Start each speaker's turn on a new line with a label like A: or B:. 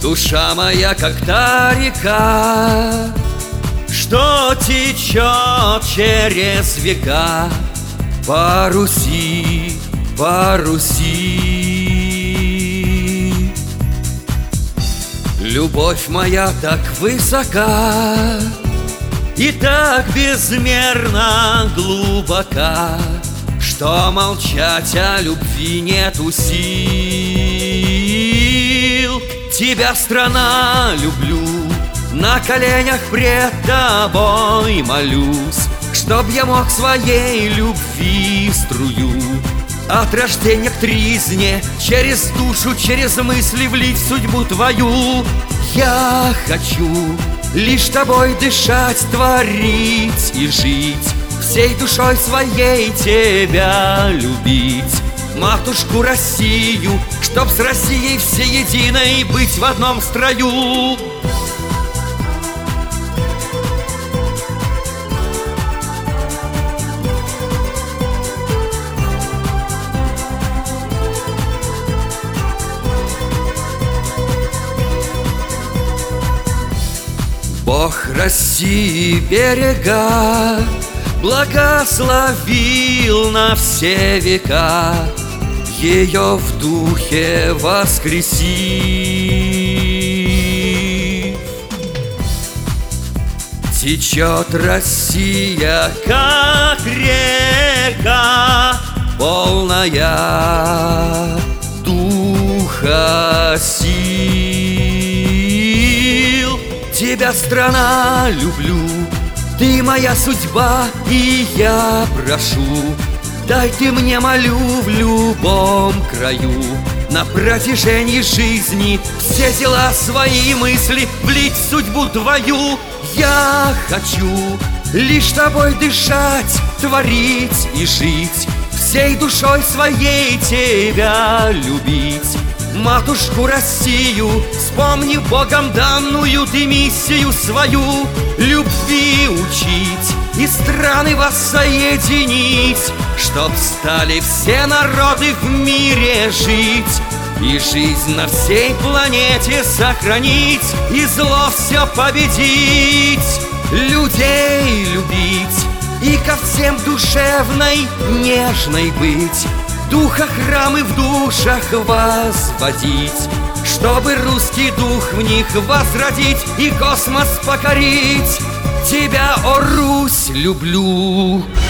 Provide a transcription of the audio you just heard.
A: Душа моя, как та река, что течет через века по Руси, по Руси. Любовь моя так высока и так безмерно глубока, что молчать о любви нету сил. Тебя, страна, люблю, на коленях пред тобой молюсь, чтоб я мог своей любви струю от рождения к тризне через душу, через мысли влить в судьбу твою. Я хочу лишь тобой дышать, творить и жить, всей душой своей тебя любить. Матушку Россию, чтоб с Россией всеединой быть в одном строю. Бог России берега благословил на все века, ее в духе воскресив. Течет Россия, как река, полная духа сил. Тебя, страна, люблю, ты моя судьба, и я прошу, дай ты мне, молю, в любом краю на протяжении жизни все дела, свои мысли влить в судьбу твою. Я хочу лишь тобой дышать, творить и жить, всей душой своей тебя любить. Матушку Россию, вспомни Богом данную ты миссию свою, любви учить и страны воссоединить, чтоб стали все народы в мире жить, и жизнь на всей планете сохранить, и зло все победить. Людей любить и ко всем душевной, нежной быть, духа храмы в душах возводить, чтобы русский дух в них возродить и космос покорить. Тебя, о Русь, люблю.